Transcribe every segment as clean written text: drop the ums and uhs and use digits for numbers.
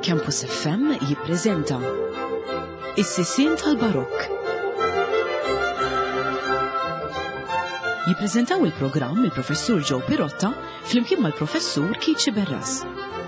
Campus FM jippreżenta Is-Sissien tal-Barokk. Jippreżentaw il-programm il-Professur Joe Pirotta flimkien mal-Professur Kici Berras.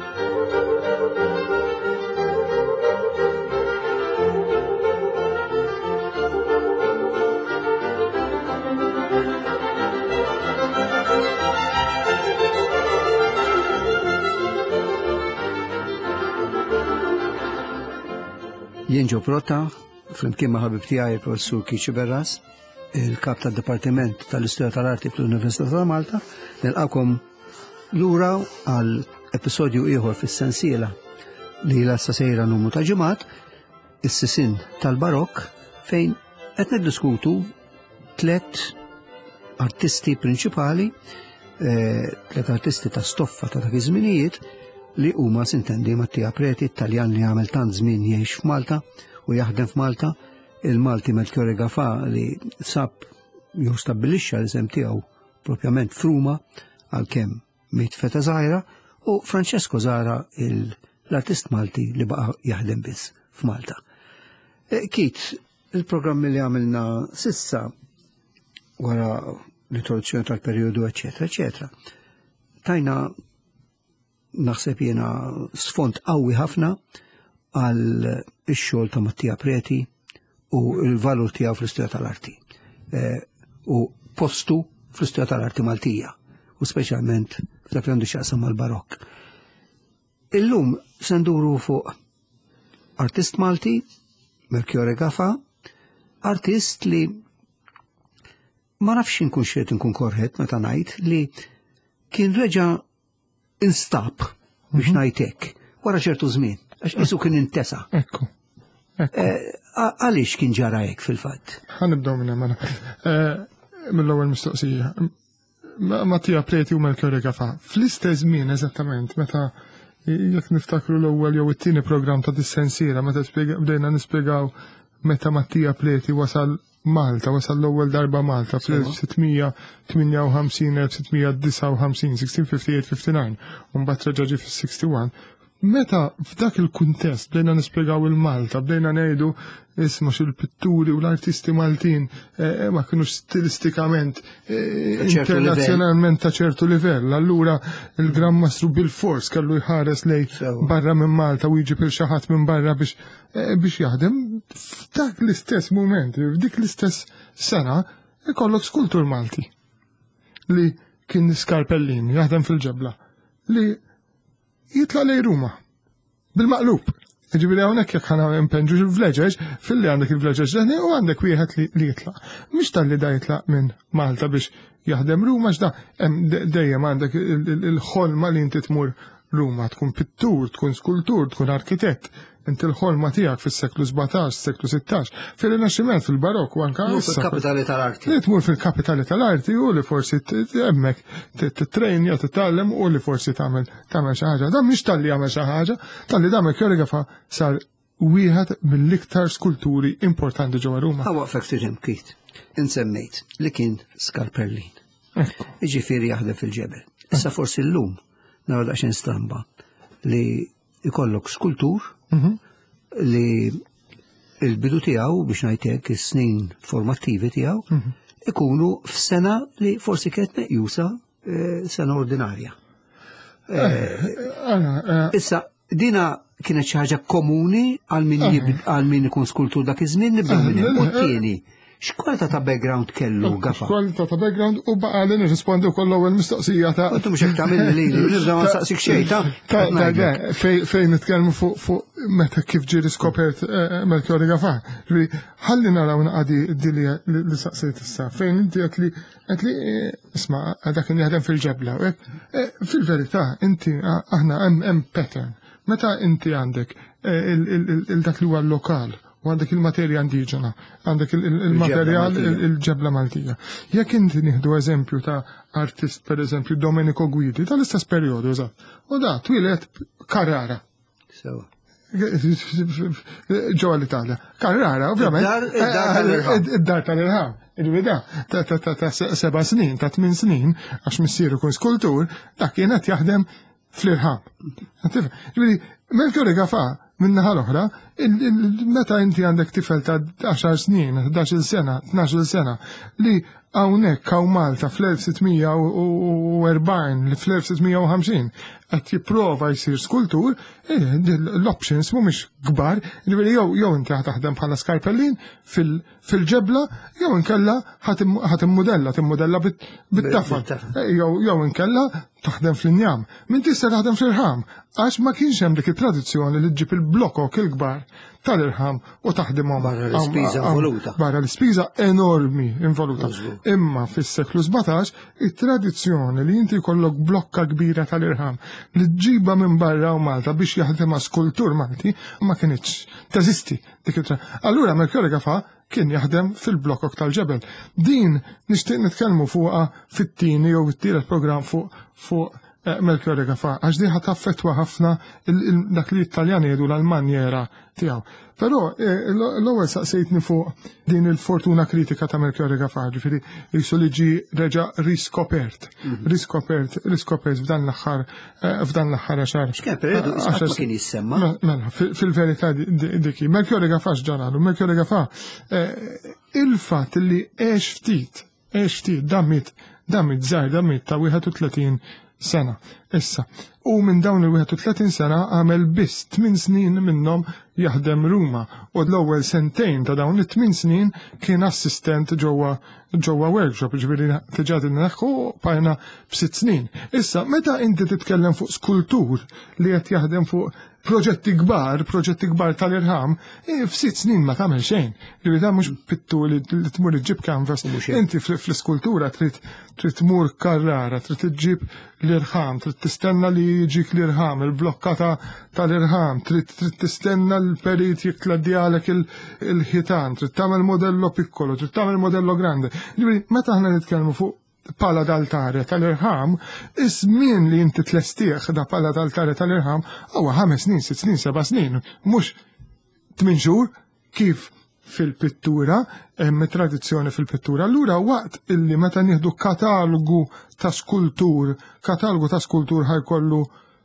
Jien Joe Pirotta, flimkien ma' ħabib tiegħi il-Professur Kici Berras, il-Kap tad-Dipartiment tal-Istorja tal-Arti fl-Università ta' Malta, nilqawkom lura għal episodju ieħor fis-sensiela li lassa sejra numru ta' ġimgħat, is-Sissien tal-Barokk, fejn qed niddiskutu tliet artisti prinċipali, tliet artisti ta' stoffa ta' dak iż-żminijiet li huma sintendi Mattia Preti, Taljan li għamel tant żmien jgħix f'Malta u jaħdem f'Malta, il-Malti Melchiorre Gaffà li sab jew stabbilixxa l-isem tiegħu propjament f'Ruma għalkemm miet feta żgħira, u Francesco Zara l-artist Malti li baqa' jaħdem biss f'Malta. Kit, il-programmi li għamilna sissa wara l-introduzzjoni tal-perjodu eċetera, eċetera, tajna naħseb jiena sfond qawwi ħafna għal ix-xogħol ta' Mattia Preti u l-valur tiegħu fl-istorja tal-arti. U postu fl-istorja tal-arti Maltija, u speċjalment f'dak li għandu x'jaqsam mal-Barokk. Illum se nduru fuq artist Malti, Melchiorre Gaffà, artist li ma nafx inkun xriet inkun korret meta ngħid li kien reġa' instab biex ngħidlek wara ċertu żmien, għax qisu kien intesa'. Ekku. Għaliex kien ġara hekk fil-fatt? Ħanibdew minn hemm mill-ewwel mistoqsija. Mattia Preti u Melchiorre Gaffà fl-istess żmien eżattament meta jekk niftakru l-ewwel jew it-tieni programm ta' dis-sensiela meta bdejna nispjegaw meta Mattia Preti wasal Malta, wasal l-ewwel darba Malta fl-1658, 1659, 1658-59, u mbagħad reġa' ġie fis-61. Meta f'dak il-kuntest bdejna nispjegaw il-Malta, bdejna ngħidu isma' il-pitturi u l-artisti Maltin ma kinux stilistikament internazzjonalment ta' ċertu livell. Allura il-Gran Mastru bil-fors kellu jħares lej barra minn Malta u jiġi xi ħadd minn barra biex jaħdem. F'dak l-istess mument, f'dik l-istess sena, ikollok skultur Malti li kien Scarpellin jaħdem fil-ġebla li jitla' lej Ruma bil-maqlub. Ġibiri hawnhekk jekk ħana impenġu il-vleġeġ, fil-li għandek il-vleġeġ ġeni u għandek wieħed li jitlaq. Mhux tal-li da jitlaq minn Malta biex jaħdem Ruma, x'da dejjem għandek il-ħolma li inti tmur Ruma, tkun pittur, tkun skultur, tkun arkitett. Inti l-ħolma tiegħek fis-seklu 17, seklu 16, fil-Rinaxximent, fil-Barokk u anke issa. Fil-kapitali tal-arti. Li tmur fil-kapitali tal-arti u li forsi hemmhekk titrejnja titgħallem u li forsi tagħmel xi ħaġa. Dan mhix talli jagħmel xi ħaġa, talli da Melchiorre Gaffà sar wieħed mill-iktar skulturi importanti ġewwa Ruma. Waqfek tiġem Kit, insemmejt li kien Scarpellin. Jiġifieri jaħdem fil-ġebel. Issa forsi llum nara daqsxejn stramba li ikollok skultur li il-bidu tiegħu biex ngħidlek is-snin formattivi tiegħu ikunu f'sena li forsi kienet meqjusa sena ordinarja. Issa dina kienet xi ħaġa komuni għal min ikun skultur dak iż-żmien nibdew minn hemm. U t-tieni, x'kwalità ta' background kellu Gaffà? X'kwalità ta' background u baqa' li nirrispondi wkoll l-ewwel mistoqsija ta' intu mhux hekk tagħmilni lili, nibda ma nsaqsik xejn ta' fejn nitkellmu fuq meta kif ġie riskopert Melchiorre Gaffà. Ħalli naraw naqadi dilja li saqsejt issa. Fejn inti qed li isma' dak kien jaħdem fil-ġebla. Fil-verità inti aħna hemm pattern. Meta inti għandek dak li huwa lokal u għandek il-materja indiġena, għandek il-materjal il-ġebla Maltija. Jekk inti nieħdu eżempju ta' artist, per eżempju, Domenico Guidi, tal-istess perjodu, eżatt. U da, twilet Carrara. Ġewwa l-Italja. Carrara, ovvjament. Id-dar tal-irħam. Il-wida ta' 7 snin, ta' 8 snin, għax missieru kun skultur, dak kienet jaħdem fl-irħam. Ġifieri Melchiorre Gafa minnaħa l-oħra, meta inti għandek tifel ta' 10 snin, 11 sena, 12 sena, li hawnhekk hawn Malta fl-1640 li fl-1650 qed jipprova jsir skultur, l-options mhumiex kbar, jew inti taħdem bħala skarpellin fil-ġebla, jew inkella timmudella bit-tafel, jew inkella taħdem fl-injam. Min tista' taħdem fl-irħam, għax ma kienx hemm dik it-tradizzjoni li tġib il-blokok il-kbar tal-irħam u taħdimhom barra l-ispiża involuta. Barra l-ispiża enormi involuta. Imma fis-seklu 17 it-tradizzjoni li inti jkollok blokka kbira tal-irħam li tġibha minn barra u Malta biex jaħdimha skultur Malti ma kienx teżisti dik Allura Melchiorre Gafa kien jaħdem fil-blokok tal-ġebel. Din nixtieq nitkellmu fuqha fit-tieni jew it-tielet programm fuq Melchiorre Gafa, għax diħa taffetwa ħafna dak li l-Italjan jgħidu l-manjera tiegħu. Però l-ewwel saqsejtni fuq din il-fortuna kritika ta' Melchiorre Gafa, ġifieri jisu li ġi reġa' riskopert f'dan l-aħħar għaxar. Kien periodu ma kien jissemma. Mela, fil-verità diki. Melchiorre Gafa x'ġaralu? Melchiorre Gafa il-fatt li għex ftit dammit ta' 31 sena. Issa. U minn dawn il-31 sena għamel biss 8 snin minnhom jaħdem Ruma. U l-ewwel sentejn ta' dawn it-8 snin kien assistent ġewwa workshop, ġifieri tiġad inneħħu bajna b'6 snin. Issa, meta inti titkellem fuq skultur li qed jaħdem fuq proġetti kbar tal-irħam, f'6 snin ma tagħmel xejn. Ġifieri mhux pittu li tmur iġġib canvas. Inti fl-iskultura trid tmur Carrara, trid iġġib l-irħam, trid tistenna li jiġik l-irħam, il-blokka tal-irħam, trid tistenna l-perit jikladdjalek il-ħitan, trid tagħmel modello piccolo, trid tagħmel modello grande. Ġifieri meta aħna nitkellmu fuq pala d'altare tal-irħam, iż-żmien li inti tlestieħ da pala d'altare tal-irħam huwa 5 snin, 6 snin, 7 snin, mhux 8 xhur kif fil-pittura, hemm tradizzjoni fil-pittura. Allura waqt illi meta nieħdu katalogu ta' skultur ħajkollu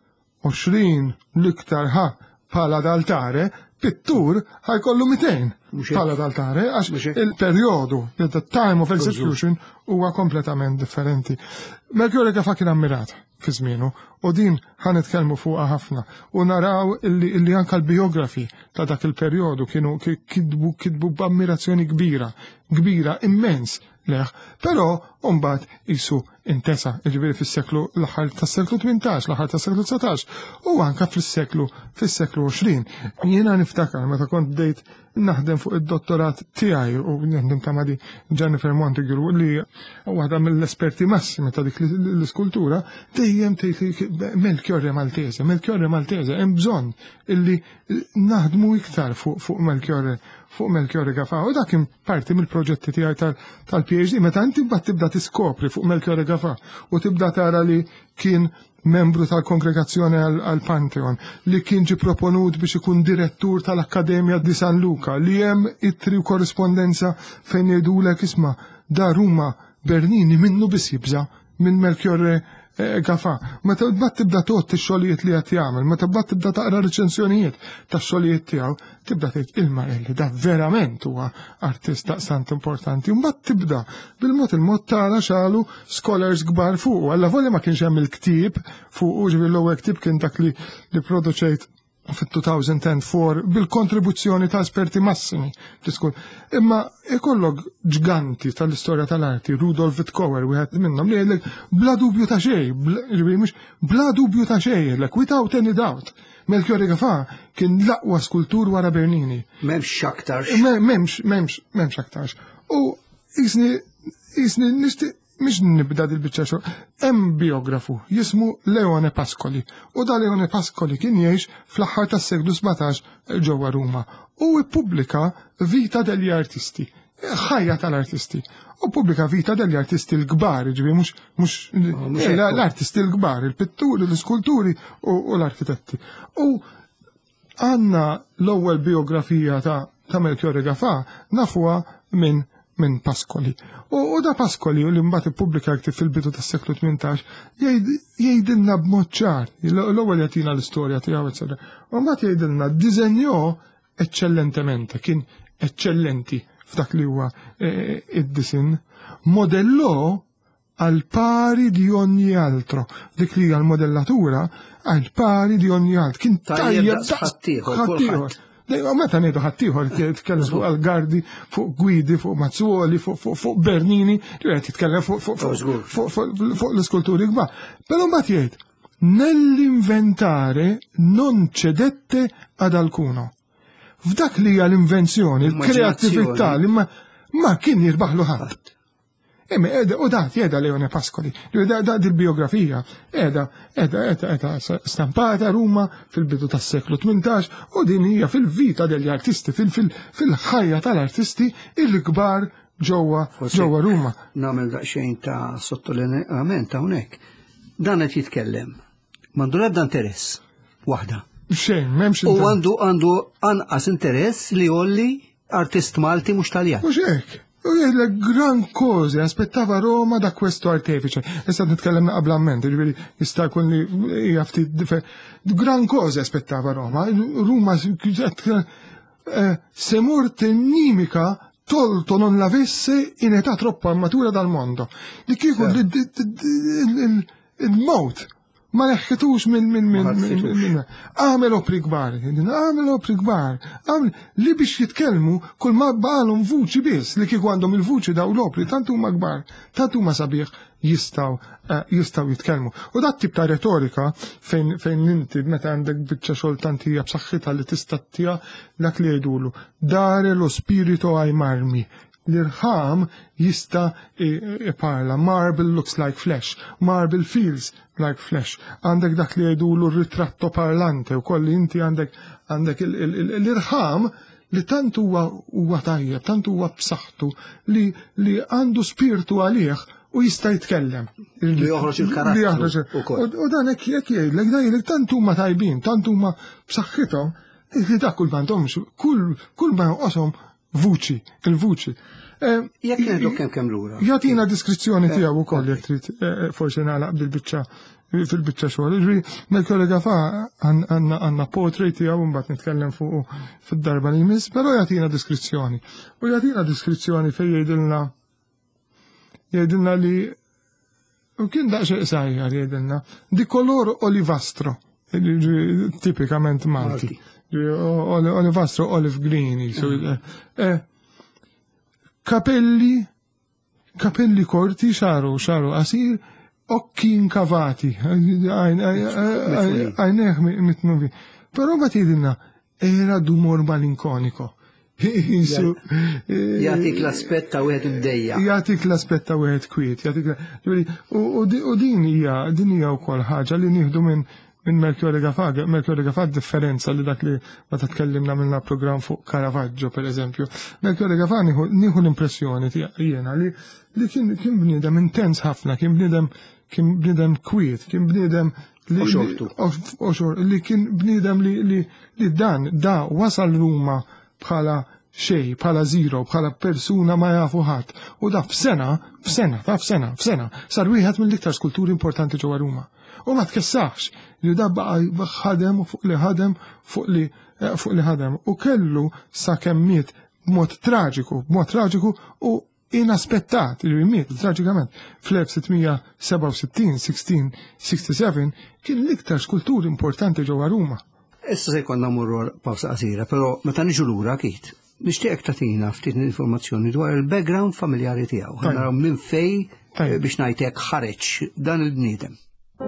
20 l-iktar pala d'altare, pittur ħajkollu 200 pala d'altare, għax il-perjodu, the time of execution, huwa kompletament differenti. Melchiorre Gafa kien ammirat fi żmienu, u din ħanitkellmu fuqha ħafna, u naraw illi anke l-biografi ta' dak il-perjodu kienu kitbu b'ammirazzjoni kbira, immens leħ, però mbagħad isu intesa, ġifieri fis-seklu l-aħħar tas-seklu 18, l-aħħar tas-seklu 19, u anke fis-seklu 20. Jiena niftakar meta kont bdejt naħdem fuq id-dottorat tiegħi u naħdem ta' Madi Jennifer Montague li waħda mill-esperti massimi ta' dik l-iskultura, dejjem tgħid Melchiorre Maltese, hemm bżonn illi naħdmu iktar fuq Melchiorre Gafa. U dak kien parti mill-proġetti tiegħi tal-PhD, meta inti mbagħad tibda tiskopri fuq Melchiorre Gafa u tibda tara li kien membru tal-Kongregazzjoni għal Pantheon, li kien ġi proponut biex ikun direttur tal-Akkademja di San Luca, li hemm ittri u korrispondenza fejn jgħidulek isma' da Ruma Bernini minnu biss jibża minn Melchiorre Gafa. Meta tibda tot ix-xogħlijiet li qed jagħmel, meta tibda taqra reċensjonijiet tax-xogħlijiet tiegħu, tibda tgħid il-Marelli da verament huwa artist daqsant importanti. Mbagħad tibda bil-mod tara xalu scholars kbar fuq, alla volja ma kienx hemm il-ktieb fuq, ġifieri l-ewwel ktieb kien dak li produċejt fit-2004 bil-kontribuzzjoni ta' esperti massimi. Imma ikollok ġganti tal-istorja tal-arti, Rudolf Wittkower, wieħed minnhom li jgħidlek bla dubju ta' xejn, without any doubt. Melchiorre Gafa kien l-aqwa skultur wara Bernini. M'hemmx aktarx. M'hemmx aktarx. U isni nixtieq mhix nibda dil-biċċa xogħol. Hemm biografu jismu Leone Pascoli. U da Leone Pascoli kien jgħix fl-aħħar tas-seklu 17 ġewwa Ruma. U ippubblika Vita degli Artisti, ħajja tal-artisti. U pubblika Vita degli Artisti l-kbar, ġifieri mhux l-artisti l-kbar, il-pitturi, l-iskulturi u l-arkitetti. U għandna l-ewwel biografija ta' Melchiorre Gafa nafuha minn minn Pascoli. U da Pascoli u li mbagħad ippubblika ktif fil-bidu tas-seklu 18 jgħidilna b'mod ċar, l-ewwel jagħtina l-istorja tiegħu eċetera. U mbagħad jgħidilna diżenjò eċċellentemente, kien eċċellenti f'dak li huwa id-disin, modellò al pari di ogni altro. Dik li hija l-modellatura al pari di ogni altro. Kien tajjeb ħaddieħor. Meta ngħidu ħaddieħor titkellem fuq Algardi, fuq Guidi, fuq Mazzuoli, fuq Bernini, qed titkellem fuq l-iskulturi kbar. Però mbagħad jgħid nell'inventare non cedette ad alcuno. F'dak li hija l-invenzjoni, l-kreattività li ma kien jirbaħlu ħadd. U da jeda Leone Pascoli, da il-biografija, edha stampata Ruma fil-bidu tas-seklu 18 u din hija fil-vita degli artisti, fil-ħajja tal-artisti il-kbar ġewwa Ruma. Nagħmel daqsxejn ta' sottolineament hawnhekk. Dan qed jitkellem. M'għandu l-ebda interess waħda. Xejn, m'hemmx. U għandu anqas interess li jolli artist Malti mhux Taljan. Mhux hekk. U jgħidlek gran cose, aspettava Roma da questo artefice. Issa nitkellem qablamment, ġifieri jista' jkun li hija ftit gran cose aspettava Roma. Ruma se morte nimica tolto non l'avesse in età troppo matura dal mondo. Li kieku il-mowt ma neħħitux minn għamel opri kbar, li biex jitkellmu kull ma baqalhom vuċi biss li kieku għandhom il-vuċi daw l-opri tant huma kbar, tant huma sabiħ jistgħu jitkellmu. U dat tip ta' retorika fejn inti meta għandek biċċa xogħol tant hija b'saħħitha li tista' tija dak li jgħidulu dare lo spirito ai marmi. L-irħam jista' parla. Marble looks like flesh. Marble feels like flesh. Għandek dak li jgħidulu ritratto parlante u kolli inti għandek l-irħam li tant huwa tajjeb, tant huwa b'saħħtu li għandu spiritu għalih u jista' jitkellem. Li joħroġ il-karattru. U dan hekk jgħidlek tant huma tajbin, tant huma b'saħħithom li dak kull m'għandhomx kull ma jonqoshom vuċi, il-vuċi. Jekk ngħidu kemm lura. Jagħtina diskrizzjoni tiegħu wkoll jekk trid forsi nagħlaq bil-biċċa fil-biċċa xogħol. Mill-kollega fa għandna portrait tiegħu mbagħad nitkellem fuq fid-darba li jmiss, però jagħtina diskrizzjoni. U jagħtina diskrizzjoni fejn jgħidilna li u kien daqsxejn sajjar jgħidilna di color olivastro, tipikament Malti. Olivastro, olive greeny. Capelli corti, xaru qasir, occhi incavati, għajneħ mitnuvi. Però ma tidinna, era d'umor malinconico. Jatik l-aspetta wieħed imdejja. Jatik l-aspetta wieħed kwiet. U din hija wkoll ħaġa li nieħdu minn Melchiorre Gafag differenza li dak li ma tkellimna minna program fuq Caravaggio per eżempju. Melchiorre Gafag nieħu l-impressjoni jiena li kien bniedem intens ħafna, kien bniedem kwiet, kien bniedem li kien bniedem li da wasal Ruma bħala xej, bħala zero, bħala persuna ma jafu ħadd. U da f'sena sar wieħed mill-iktar skulturi importanti ġewwa Ruma. U ma tkessax li da baqa ħadem fuq li ħadem u kellu sa kemmiet b'mod traġiku u inaspettat li miet traġikament fl-1667 kien l-iktar skultur importanti ġewwa Ruma. Issa se jkollna mmorru pawsa qasira, però meta niġu lura akid. Nixtieq tagħtina ftit informazzjoni dwar il-background familjari tiegħu. Naraw minn fejn biex ngħidlek ħareġ dan il-bniedem.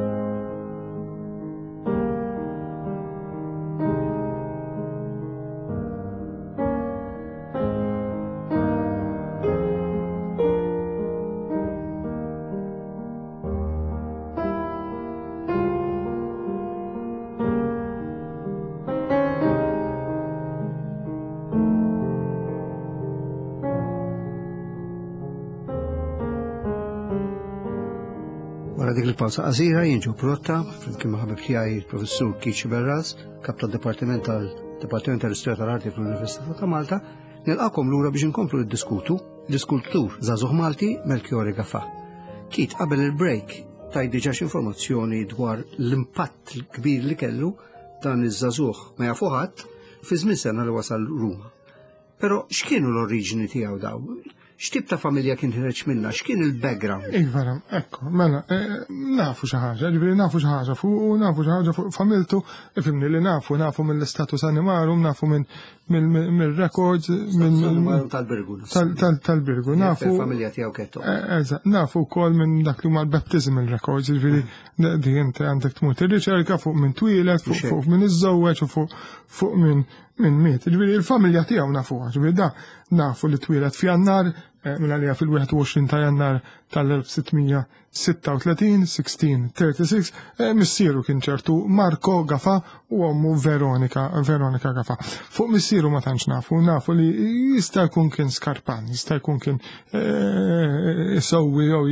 Wara dik il-pawza qasira jinġu protta flimkien ma' ħabib tiegħi il-professur Kiċi Berras, kap tad-Dipartiment tal-Istorja tal-Arti fl-Università ta' Malta, nilqakom lura biex inkomplu niddiskutu l-iskultur żagħżugħ Malti Melchiorre Gaffà. Kit qabel il-break tajt diġà informazzjoni dwar l-impatt kbir li kellu dan iż-żagħżugħ ma jafu ħadd fi żmien sena li wasal Ruma. Però x'kienu l-oriġini tiegħu daw? X'tip ta' familja kien ħireġ minnha? X'kien il-background? Iva, ekku, mela, nafu xi ħaġa, ġifieri nafu xi ħaġa fuq nafu xi ħaġa fuq familtu, ifhimni li nafu mill-istatus animarum, nafu mill-records, tal-Birgu. Tal-Birgu, nafu. Familja tiegħu kettu. Eżatt, nafu wkoll minn dak li huma l-baptism il-records, ġifieri di inti għandek tmut ir-riċerka fuq minn twieled, fuq minn iż-żewweġ u fuq minn miet. Ġifieri il-familja tiegħu nafuha, ġifieri da nafu li twieled f'Jannar minn għalija fil-21 ta' Jannar tal-1636, 1636, missieru kien ċertu Marco Gaffà u ommu Veronika Gaffà. Fuq missieru ma tantx nafu li jista' jkun kien skarpan, jista' jkun kien isowwi jew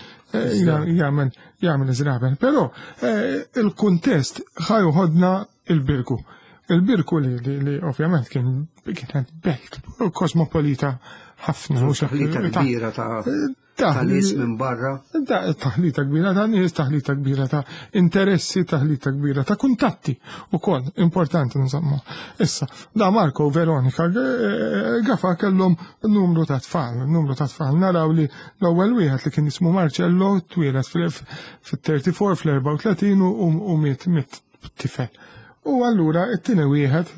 jagħmel iżraben. Però il-kuntest ħajħodna il-Birgu. Il-Birgu li ovvjament kienet belt kosmopolita ħafna. Taħlita kbira ta' nies minn barra. Taħlita kbira ta' nies, taħlita kbira ta' interessi, taħlita kbira ta' kuntatti ukoll importanti nżammu. Issa, da Marco u Veronika Gaffà kellhom numru ta' tfal. Naraw li l-ewwel wieħed li kien ismu Marcello twieled fil-34 fl-34 u miet tifel. U allura it-tieni wieħed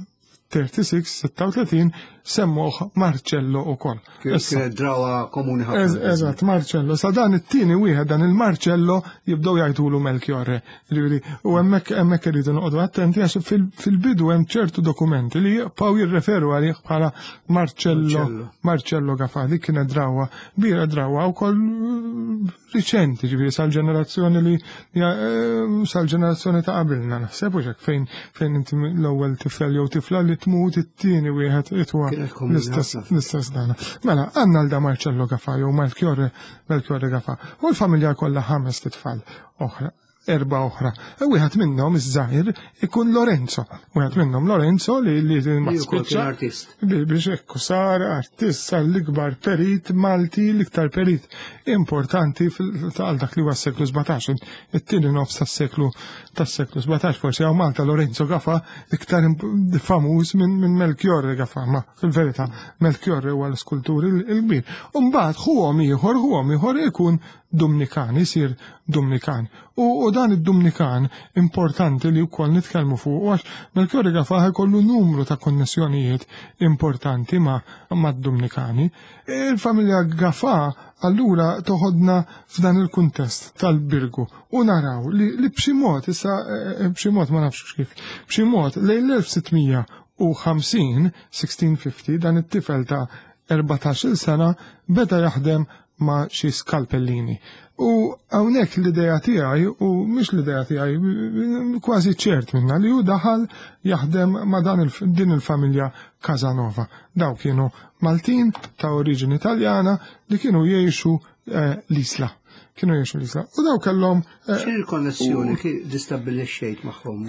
36 semmuh Marcello ukoll. Kienet drawa komuni ħafna. Eżatt, Marcello. Sa dan it-tieni wieħed dan il-Marcello jibdew jgħidulu Melchiorre. U hemmhekk iridu noqogħdu attenti għax fil-bidu hemm ċertu dokumenti li jibqgħu jirreferu għalih bħala Marcello Gaffà. Dik kienet drawa wkoll riċenti, ġifieri sal-ġenerazzjoni sal-ġenerazzjoni ta' qabilna naħseb u fejn inti l-ewwel tifel jew tifla li tmut it-tieni wieħed itwa l-istess dana. Mela, għandna l-da Marcello Gaffà jew Melchiorre Gaffà. U l-familja kollha 5 tfal oħra. 4 oħra. Wieħed minnhom iż-żgħir ikun Lorenzo. Wieħed minnhom Lorenzo li ma spiċċa biex ekku sar artist sar l-ikbar perit Malti, l-iktar perit importanti għal dak li huwa s-seklu 17. It-tieni nofs tas-seklu 17 forsi hawn Malta Lorenzo Gaffà iktar famuż minn Melchiorre Gaffà, ma fil-verità Melchiorre huwa l-skultur il-kbir. U mbagħad huwom ieħor ikun Dominikan, jisir Dominikan. U dan id-Dominikan importanti li wkoll nitkellmu fuq għax Melchiorre Gaffà jkollu numru ta' konnessjonijiet importanti ma' d-Dominikani. Il-familja Gaffà allura toħodna f'dan il-kuntest tal-Birgu u naraw li b'xi mod, issa b'xi mod ma nafx kif, b'xi mod lejn l-1950, 1650, dan it-tifel ta' 14 sena beda jaħdem ma' xi skalpellini. U hawnhekk l-idea tiegħi u mhix l-idea tiegħi kważi ċert minna li hu daħal jaħdem ma' din il-familja Casanova. Daw kienu Maltin ta' oriġini Taljana li kienu jgħixu l-isla. U daw kellhom. X'in il-konnessjoni li stabbilixxejt magħhom?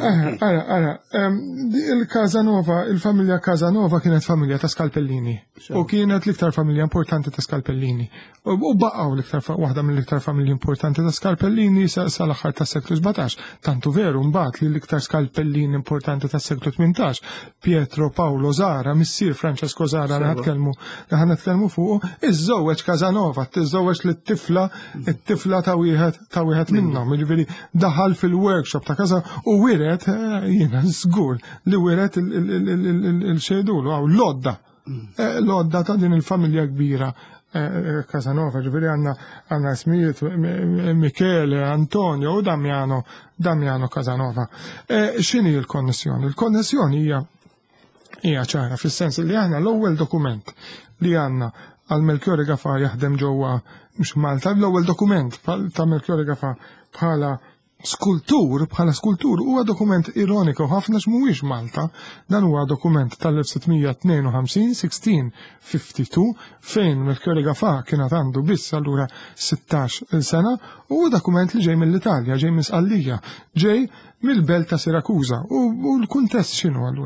Il-familja Casanova kienet familja ta' Skalpellini. U kienet l-iktar familja importanti ta' Skalpellini. U baqgħu waħda mill-iktar familji importanti ta' Skalpellini sal-aħħar tas-seklu 17. Tantu veru mbagħad li l-iktar Skalpellini importanti tas-seklu 18, Pietro Paolo Zara, missier Francesco Zara li ħanetkellmu fuq, iż-żewweġ Casanova, tiżżewweġ lit-tifla ta' wieħed minnhom, jiġifieri daħal fil-workshop ta' casa u wiret jiena żgur li wiret il-xejdulu għaw l-odda ta' din il-familja kbira Casanova, ġifieri għandna ismijiet Michele, Antonio u Damiano Casanova. X'inhi l-konnessjoni? Il-konnessjoni hija ċara fis-sens li aħna l-ewwel dokument li għandna għal Melchiorre Gaffà jaħdem ġewwa mhux Malta, l-ewwel dokument ta' Melchiorre Gaffà bħala skultur huwa dokument ironiku ħafna x'mhuwiex Malta, dan huwa dokument tal-1652, 1652, fejn Melchiorre Gaffà kienet għandu biss allura 16 sena, u dokument li ġej mill-Italja, ġej minn Sqallija, ġej mill-belt ta' Sirakuża. U l-kuntest x'inhu allura?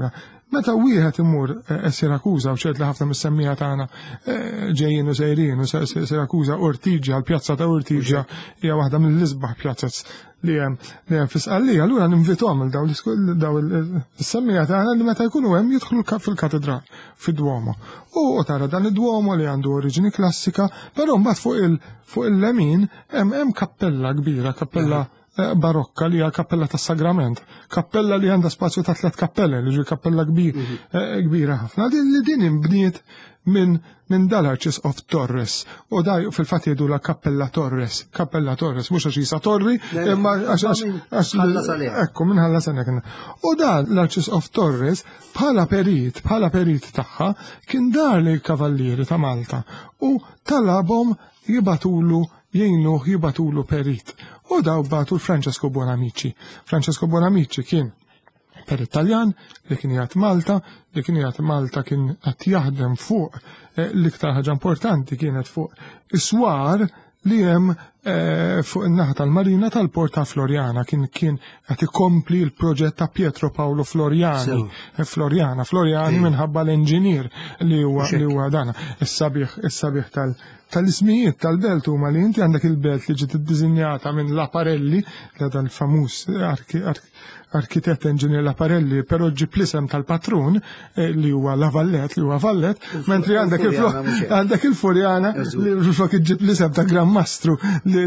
meta wieħed imur Sirakuża u ċert li ħafna mis-semmija tagħna ġejjin u sejrin u Sirakuża Ortigia, l-pjazza ta' Ortigia hija waħda mill-isbaħ pjazzas li hemm fis-Qallija, allura ninvituhom il daw is-semmija tagħna li meta jkunu hemm jidħlu fil-katedral fid-Duomo. U tara dan id-Duomo li għandu oriġini klassika, però mbagħad fuq il-lemin hemm kappella kbira, kappella barokka li hija kappella tas Sagrament, kappella li għandha spazju ta' 3 kappelle, li kappella kbira ħafna. Li din inbniet minn dal-Arċis of Torres, u da fil-fatt jgħidu la Kappella Torres, mhux għax jisa torri, imma għax ekku minn ħalla sena kien. U da l-Arċis of Torres bħala perit tagħha kien dar li kavallieri ta' Malta u talabhom jibatulu perit. U daw batu Francesco Buonamici. Francesco Buonamici kien perit Taljan li kien jgħat Malta kien qed jaħdem fuq l-iktar ħaġa importanti kienet fuq iswar li hemm fuq in-naħa tal-Marina tal-Port ta' Floriana kien qed ikompli l-proġett ta' Pietro Paolo Floriani. Floriani minħabba l-inġinier li huwa dana. Is-sabiħ tal-ismijiet tal-belt huma li inti għandek il-belt li ġiet iddiżinjata minn Laparelli, li dan il-famuż arkitett inġinier Laparelli, però ġib l-isem tal-patrun li huwa Lavallet, mentri għandek il-Furjana li flok iġib l-isem ta' Gran Mastru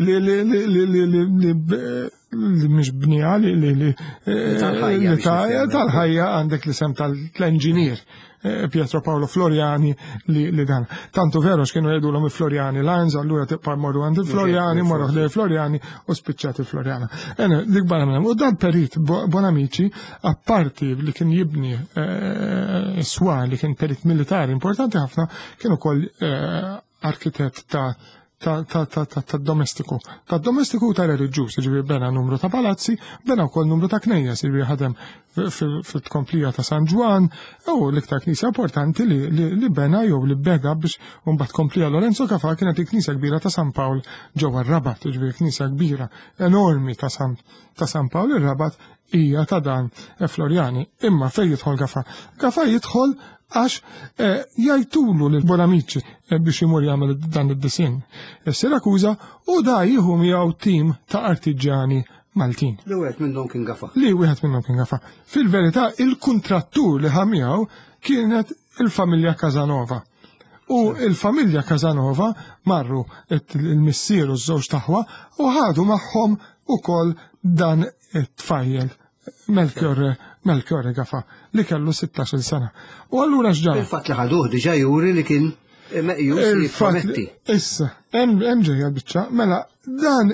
li mhix bnija li tal-ħajja għandek l-isem tal-inġinier. Pietro Paolo Floriani li dan. Tanto vero x'kienu jgħidulhom il-Floriani Lines, allura tibqa' morru għand il-Floriani, morru ħdej il-Floriani u spiċċat il-Floriana. Dik barra u dan perit Buonamici, apparti li kien jibni swar li kien perit militari importanti ħafna, kien ukoll arkitett ta' domestiku. Ta' domestiku ta' reliġjuż, ġifieri bena numru ta' palazzi, bena wkoll numru ta' knejjes, ġifieri ħadem fit-tkomplija ta' San Juan, u l-iktar knisja importanti li bena jew li beda biex mbagħad komplija Lorenzo Cafà kienet il-knisja kbira ta' San Pawl ġewwa r-Rabat, ġifieri knisja kbira enormi ta' San Pawl ir-Rabat hija ta' dan Floriani. Imma fejn jidħol Cafà? Cafà jidħol għax jajtulu l-Buonamici biex jimur jagħmel dan id-disin Sirakuża u da jieħu miegħu tim ta' artiġjani Maltin. Li wieħed minnhom kien Cafà. Fil-verità il-kuntrattur li ħamiegħu kienet il-familja Casanova. U il-familja Casanova marru il-missier u ż-żewġ tagħha u ħadu magħhom ukoll dan it-tfajjel Melchiorre Cafà li kellu 16 sena. U allura x'ġara? Il-fatt li ħaduh diġà juri li kien meqjus li jipprometti. Issa, hemm ġejja biċċa, mela dan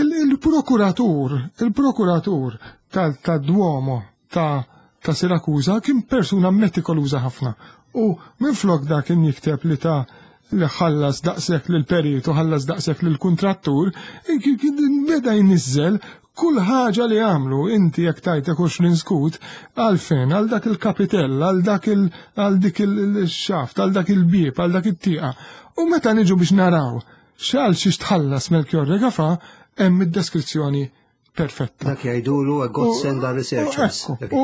il-prokuratur tal-Duomo ta' Sirakuża kien persuna metikoluża ħafna. U minflok dak kien jikteb li li ħallas daqshekk lil perit u ħallas daqshekk lil kuntrattur, beda jniżżel kull ħaġa li għamlu inti jekk tajtek 20 skut għalfejn għal dak il-kapitell, għal dik il-xaft, għal dak il-bieb, għal dak it-tieqa. U meta niġu biex naraw x'għal xi tħallas Melchiorre Cafà hemm id-deskrizzjoni perfetta. Dak jgħidulu a God send our researchers.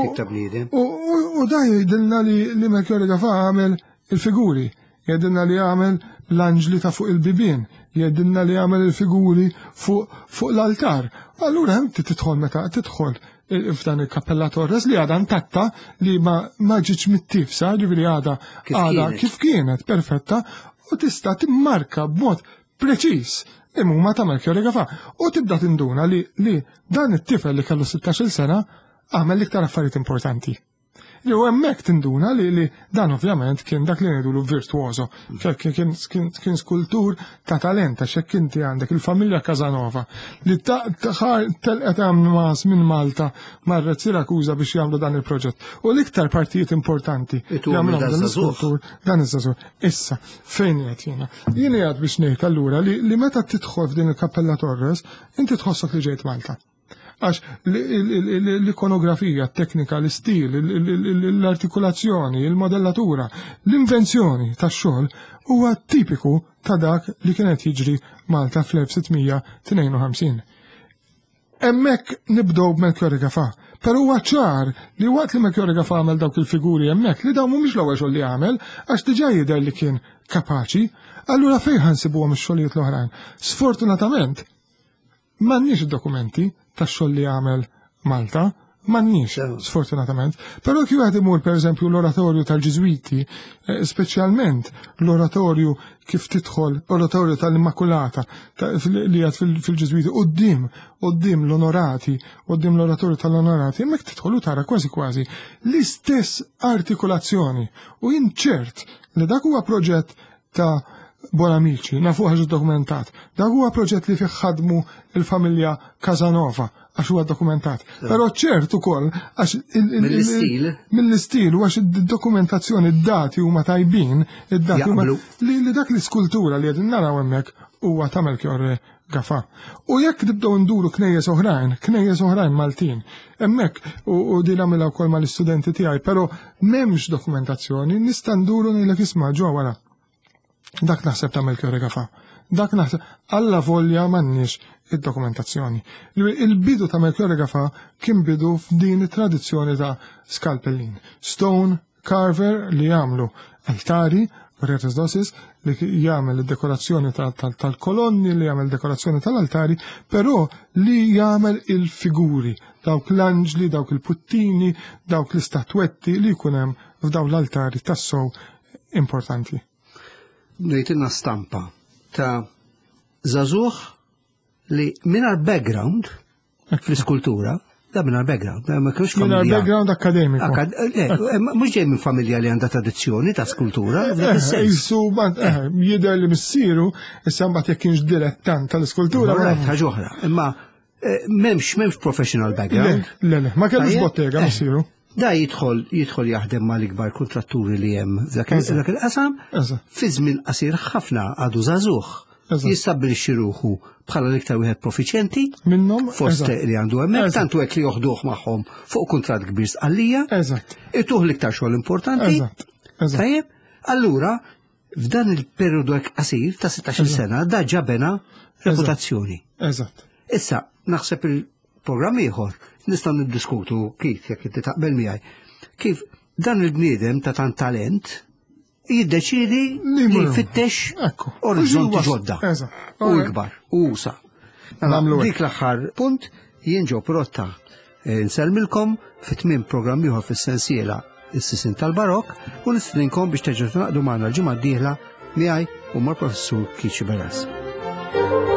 U da jgħidilna li Melchiorre Cafà għamel il-figuri, jgħidilna li għamel l-anġli ta' fuq il-bibien, jgħidilna li għamel il-figuri fuq l-altar. Allura inti tidħol meta tidħol f'dan il-Kappella Torres li għadha ntatta li ma ġietx mittifsa, ġifieri għadha kif kienet perfetta u tista' timmarka b'mod preċiż imma ta' Melchiorre Cafà u tibda tinduna li dan it-tifel li kellu 16 sena għamel l-iktar affarijiet importanti. Jew hemmhekk tinduna li dan ovvjament kien dak li ngħidulu virtuoso, kien skultur ta' talent għax hekk inti għandek il-familja Casanova li telqet mas minn Malta marret Sirakuża biex jagħmlu dan il-proġett. U l-iktar partijiet importanti li għamlhom dan l-iskultur dan iż-żagħżugħ. Issa fejn qed jiena? Jien qiegħed biex ngħid allura li meta tidħol f'din il-Kappella Torres inti tħossok li ġejt Malta. Għax l-ikonografija, t-teknika, l-istil, l-artikolazzjoni, il-modellatura, l-invenzjoni tax-xogħol huwa tipiku ta' dak li kienet jiġri Malta fl-1652. Hemmhekk nibdew b'Melchiorre Cafà, Però huwa ċar li waqt li McGeorghe għamel dawk il-figuri hemmhekk li dawn mhumiex l-ewwel xogħol li għamel għax diġà jidher li kien kapaċi, allura fejn ħansibuhom ix-xogħlijiet l-oħrajn. Sfortunatament m'għandniex id-dokumenti tax-xogħol li għamel Malta, m'għandniex sfortunatament, però kif wieħed imur pereżempju l-oratorju tal-Ġiżwiti, speċjalment l-oratorju kif tidħol l-oratorju tal-Immakulata li għad fil-Ġiżwiti qudiem l-onorati, qudiem l-oratorju tal-onorati, hemmhekk tidħol u tara kważi kważi l-istess artikolazzjoni u jien ċert li dak huwa proġett ta' Bonamici, nafu ħaġa dokumentat. Dak huwa proġett li fih ħadmu il-familja Casanova għax huwa dokumentat. Però ċert ukoll għax mill-istil u għax id-dokumentazzjoni id-dati huma tajbin, id-dati huma li dak l-iskultura li qegħdin naraw hemmhekk huwa ta' Melchiorre Gafa. U jekk nibdew nduru knejjes oħrajn Maltin, hemmhekk u din nagħmilha wkoll mal-istudenti tiegħi, però m'hemmx dokumentazzjoni, nista' nduru ngħidlek isma' ġo wara. Dak naħseb ta' Melchiorre Gafa. Dak naħseb alla volja m'għandniex id-dokumentazzjoni. Il-bidu ta' Melchiorre Gafa kien bidu f'din it-tradizzjoni ta' scalpellin. Stone carver li jagħmlu altari, dosis, li jagħmel id-dekorazzjoni tal-kolonni, li jagħmel dekorazzjoni tal-altari, però li jagħmel il-figuri, dawk l-anġli, dawk il-puttini, dawk l-istatwetti li jkun hemm f'dawn l-altari tassew importanti. Nejtina stampa ta' zazuħ li minar background fl-iskultura, da minar background, ma kienx familja. Minar background akademiku. Mux ġej minn familja li għandha tradizzjoni ta' skultura. Jidher li missiru, issa mbagħad jekk kienx dilettant tal-iskultura. Ħaġa oħra, imma m'hemmx professional background. Le, ma kellux bottega missiru. Da jidħol jaħdem mal ikbar kontratturi li hemm dak il-qasam, fi żmien qasir ħafna għadu żagħżugħ. Jistabbilixxi ruħu bħala l-iktar wieħed profiċjenti minnhom fost li għandu hemmhekk, tantu hekk li joħduh magħhom fuq kuntratt kbir sqallija, ituh l-iktar xogħol importanti. Tajjeb, allura f'dan il-perjodu hekk qasir ta' 16 sena da ġabena reputazzjoni. Issa naħseb il-programm ieħor nistgħu niddiskutu kif jekk inti taqbel miegħi. Kif dan il-bniedem ta' tant talent jiddeċiedi li jfittex orizzonti ġodda. U ikbar, u usa. Dik l-aħħar punt jien Ġo Pirotta nselmilkom fit-tmiem programm ieħor fis-sensiela is-sisin tal-Barokk u nistidinkom biex terġgħu tnaqdu magħna l-ġimgħa d-dieħla miegħi u mal-Professur Kiċi Berras.